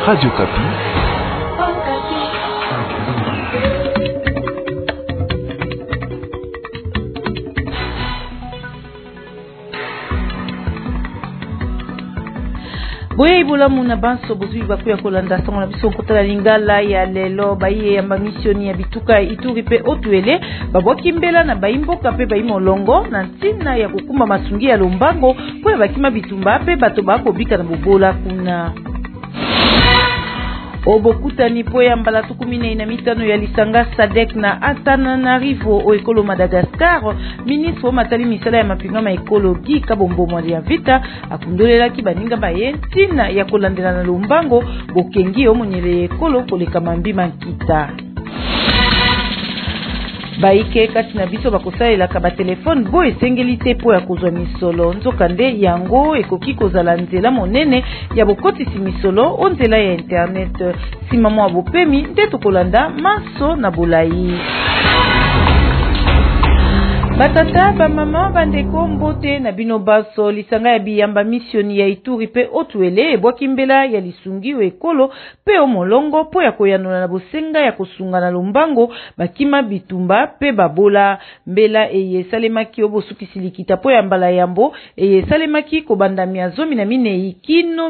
Radio Kapi. Boye ibola muna banso bozui bakuya kolanda sango na biso nkota la lingala ya lelo baye ya misioni ya bituka Ituri pe Otuele babwaki mbela na baimboka pe baimolongo na ntina ya kukumba masungi ya lombango po ya bakima bitumba pe bato bakobika na bobola kuna. Obokutani po ya mbala 15 ya lisanga Sadek na Antananarivo o ekolo Madagascar, ministre matali misala ya mapingama ekologi kabombo mwali ya vita akundolelaki baninga baye ntina ya kolandela na lombango bokengi omonyele ekolo koleka mambima nkita. Baike kati na biso bakosalelaka ba telefone bo esengeli te po ya kozwa misolo nzokande yango ekoki kozala nzela monene ya bokotisi misolo o nzela ya internet sima mwa bopemi nde tokolanda maso na bolai. Batata ba mama bandeko mbote na bino baso lisanga ya biyamba misioni ya Ituri pe Otuele ebwaki mbela ya lisungi we ekolo pe omolongo po ya koyanola na bosenga ya kosunga na lombango bakima bitumba pe babola mbela eye salemaki obosukisi likita po ya mbala yambo eye salemaki kobanda 14 kino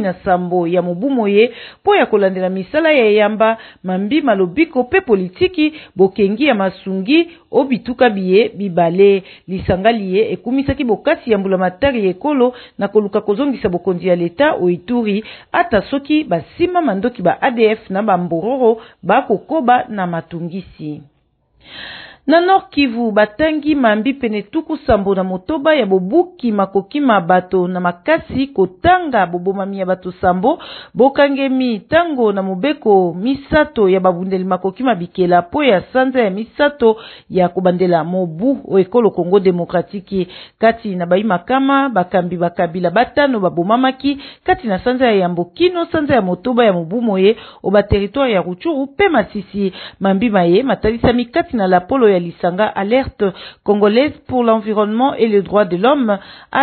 17 ya mobumo ye po ya kolandela misala ya yamba mambi malobiko pe politiki bokengi ya masungi obituka biye bale lisanga liye ekumisaki bokasi ya mbula matari ekolo na koluka kozongisa bokonzi ya leta o Ituri ata soki basima mandoki ba ADF na bambororo bakokoba na matungisi. Na Nord Kivu batangi mambi pene tuku sambo na motoba ya bobuki makoki mabato na makasi kotanga bobomami ya bato sambo bokangemi tango na mobeko misato ya babundeli makoki mabikela po ya sanza ya misato ya kubandela mobu o ekolo Kongo Demokratiki kati na bai makama bakambi bakabila batano babomamaki kati na sanza ya Yambokino sanza ya motoba ya mobumoye o ba territoire ya Ruchuru pe Masisi mambi maye matalisami kati na la polo ya lisanga alerte congolaise pour l'environnement et les droits de l'homme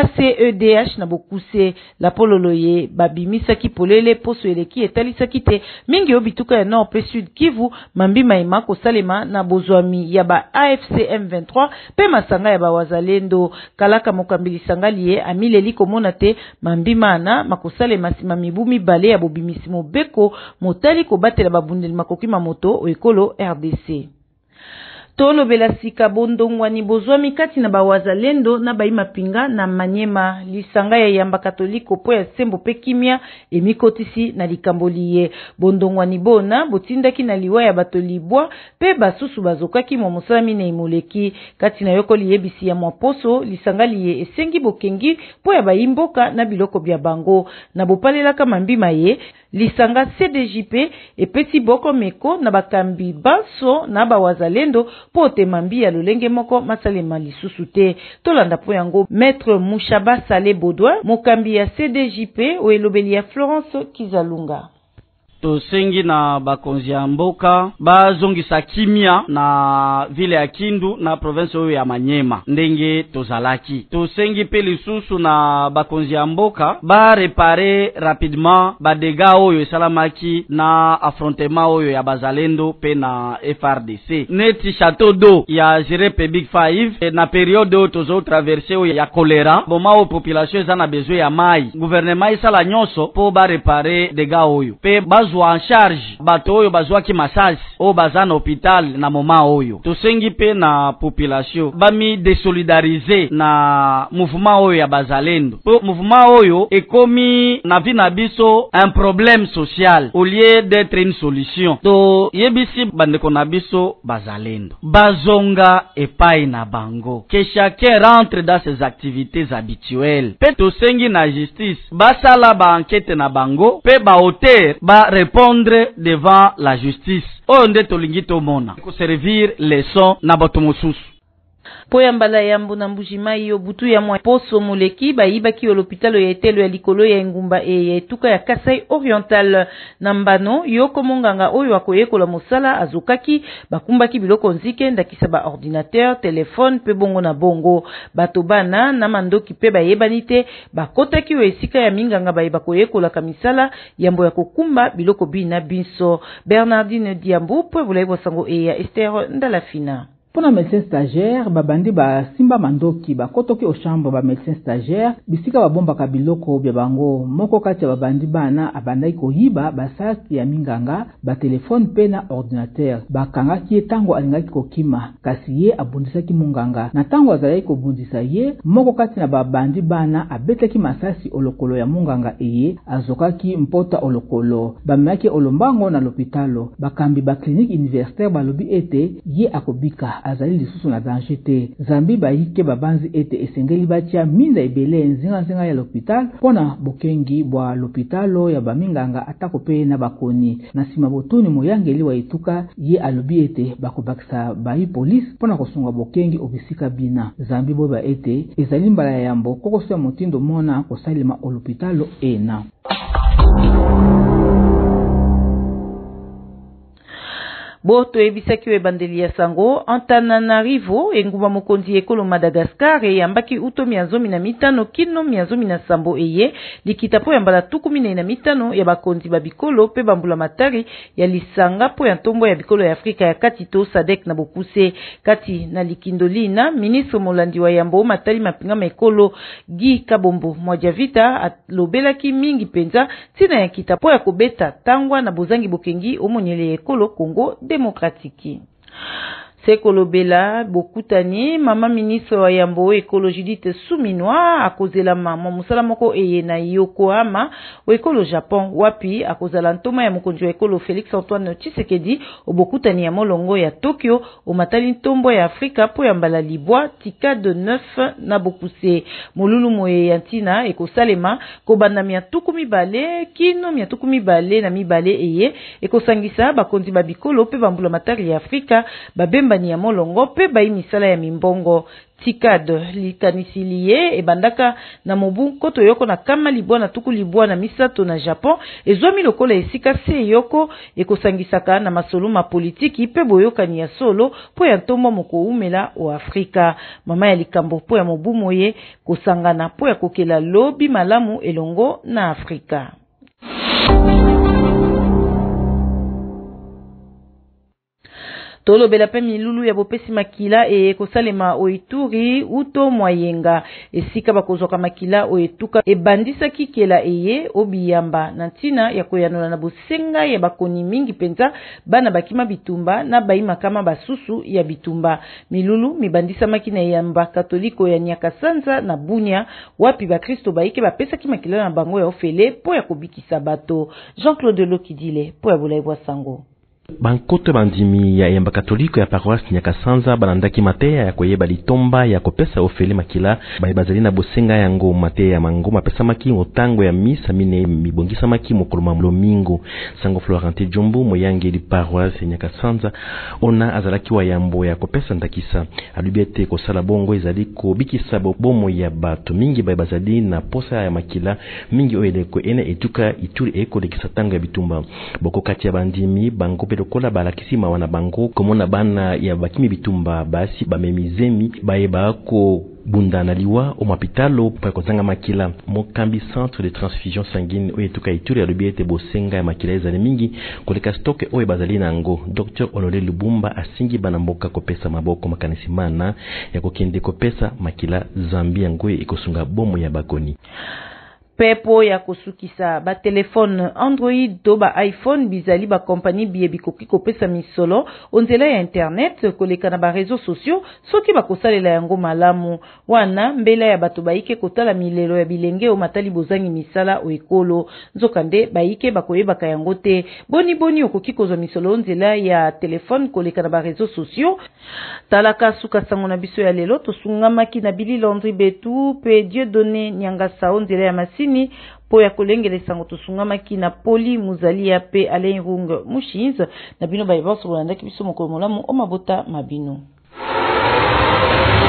ACEDH na bokuse la pololoye babimisaki polele poso eleki etalisaki te mingi obituka ya Nord pe Sud Kivu mambi maima kosalema na bozwami ya ba AFC M23 pe masanga ya ba wazalendo kalaka mokambili sangaliye amileli komona te mambi mana makosalema sima mibumi bale ya bobimisi mobeko motali kobatela babundeli makoki mamoto o ekolo RDC. Tolo bela sika bondongwani bozwami kati na bawazalendo na baima pinga na Manyema lisanga ya yamba katoliko po ya sembo pe kimia emikotisi na likamboliye bondongwani bona botindaki na liwa ya batolibwa pe basusu bazokaki mo mosalami na imoleki kati na yokoli yebisi ya mwaposo lisanga liye esengi bokengi po ya baimboka na biloko bya bango na bopalelaka mambima ye lisanga CDJP epesi boko meko na bakambi baso na bawazalendo po temambi ya lolenge moko masalema lisusu te tolanda po yango Maître Mouchaba Salé Baudouin mokambi ya CDJP o elobeli ya Florence Kizalunga. Tosengi na bakonzi ya mboka bazongisa kimia na vile ya Kindu na province oyo ya Manyema ndenge tozalaki. Tosengi pe lisusu na bakonzi ya mboka ba repare rapidement ba dega oyo esalamaki na affrontement oyo ya bazalendo pe na FRDC. Neti château d'eau ya Jirepe Big 5 na periode oyo tozo traverser oyo ya choléra boma o population eza na besoin ya mai. Gouvernement isala nyonso po ba repare dega oyo. Pe bazwa en charge bato oyo bazwaki massage o bazana hôpital na moma oyo. Tosengi pe na population bami désolidariser na mouvement oyo ya bazalendo. Po mouvement oyo ekomi na vi na biso un problème social au lieu d'être une solution. To yebisi bandeko na biso bazalendo bazonga epai na bango que chacun rentre dans ses activités habituelles. Pe tosengi na justice basala ba enquête na bango pe ba auteur ba répondre devant la justice. Onde tolingi tomona ko servir leçon na bato mosusu. Poya mbala yambo na mbujimai yo butu ya mwa poso moleki bayibaki l'hôpital ya etelo ya likolo ya engumba ya etuka ya Kasai Oriental na mbano yoko monganga oyo akoyekola mosala azokaki bakumbaki biloko nzike ndakisa ba ordinateur, telefone pe bongo na bongo bato bana na mandoki pe bayebani te bakotaki yo esika ya minganga bayeba koyekola kamisala yambo ya kokumba biloko bina binso. Bernardine Diambu po bulaibo sango ya Esther Ndalafina. Pona médecin stagiaire babandi ba simba mandoki bakotoki au chambre ba médecin stagiaire bisika babombaka biloko bya bango moko kati ya babandi bana abandai koyiba basaki ya minganga ba telefone pe na ordinateur bakangaki tango alingaki kokima kasi ye abundisaki munganga na tango azalaki kobundisa ye moko kati na babandi bana abetaki masasi olokolo ya munganga eye azokaki mpota olokolo bamaki olombango na l'hôpitalo bakambi ba clinique universitaire balobi ete ye akobika azali lisusu na danger te zambi bayike babanzi ete esengeli batia minda ebele nzinga ya l'hôpital pona bokengi bwa l'hôpitalo ya baminganga atako pe na bakoni na sima botuni moyangeli wa etuka ye alobi ete bakobakisa bayi police pona kosunga bokengi obisika bina zambi boba ete ezali mbala ya yambo kokoso ya motindo mona kosalima l'hôpitalo ena. Boto ebisaki ebandeli ya sango Antananarivo engumba mokonzi ekolo Madagascar yambaki uto miazomi na mitano kino miazomi na sambo eye likita po yambala tukumine na mitano ya bakonzi babikolo pe bambula matari ya lisanga po ya ntombo ya bikolo ya Afrika ya kati to Sadek na bokuse kati na likindolina ministre molandi wa yambo matali mapinga mekolo Guy Kabombo Mwajavita alobelaki mingi penza tina ya kita po ya kobeta tangwa na bozangi bokengi omonyele ekolo Kongo démocratique. Sekolo Bela bokutani mama ministre wa yambo ekolo Judith Suminwa akozela mama musala moko eye na Yokohama o ekolo Japon wapi akozala ntoma ya mokonzi wa ekolo Félix Antoine Tshisekedi obokutani ya molongo ya Tokyo o matali ntombo ya Afrika po ya mbala libwa tika de 9 na bokuse molulu moye ya ntina ekosalema kobanda miatuku mibale kino miatuku mibale na mibale eye ekosangisa bakonzi babikolo pe bambula matari ya Afrika babemba ni ya molongo pe bayi misala ya mimbongo tikad likanisiliye ebandaka na mobu koto yoko na kama libwa na tuku libwa na misato na Japon ezwami lokola esika se yoko ekosangisaka na masoluma politiki pe boyokani ya solo po ya ntombo moko umela o Afrika mama ya likambo po ya mobu moye kosangana po ya kokela lobi malamu elongo na Afrika. Tolo bela pe milulu ya bopesi makila kosalema o Ituri uto mwayenga esika bakozoka makila o etuka ebandisa kikela obiyamba na ntina ya koyanola na bosenga ya bakoni mingi penza bana bakima bitumba na bayima kama basusu ya bitumba milulu mibandisa makina yamba katoliko ya Nyakasanza na Bunia wapi ba Kristo baike bapesa kimakila na bango ya ofele po ya kobikisa bato. Jean-Claude Lokidile po ya bulaibwa sango. Bankoto bandimi ya yamba katoliko ya paroisse Nyakasanza banandaki mateya ya koyeba litomba ya kopesa ofele makila bazali na bosenga yango mateya ya mangoma pesa maki otango ya misa mine mibongisa maki mokoloma mlomingo sango Florente Jumbu moyangeli paroisse Nyakasanza ona azalaki wa yambo ya kopesa ndakisa alubete kosala bongo ezali ko bikisa bomo ya bato mingi bazali na posa ya makila mingi oyeleko ene etuka Ituri eko lekisa tango ya bitumba boko kati ya bandimi bango lokola balakisima wana bango komona bana ya bakimi bitumba basi bamemizemi bayeba ko bunda na liwa o mapitalo pa kozanga makila mokambi centre de transfusion sanguine o etuka Ituri ya lobiete bosenga ya makila ezali mingi koleka stoke o bazali nango Dr Olole Lubumba asingi bana mboka kopesa maboko makanisi mana ya kokende kopesa makila Zambia ngoe ekosunga bomo ya bakoni pepo ya kosukisa ba telefone Android to ba iPhone bizali ba compagnie biebi koki kopesa misolo onzela ya internet koleka na ba réseaux sociaux soki ba kosalela yango malamu wana mbela ya bato baike kotala milelo ya bilenge o matali bozangi misala o ekolo nzokande baike bakoyeba ka yango te boni okoki kozwa misolo onzela ya telefone koleka na ba réseaux sociaux talaka suka sango na biso ya lelo tosungamaki na Billy Landry Betu pe Dieu donné nyanga sa onzela ya masi po ya kolengele sango tosungamaki na Poli Muzalia pe Alain Rung Mushinz na bino bayibaso bolandaki biso mokolo molamu o mabota mabino.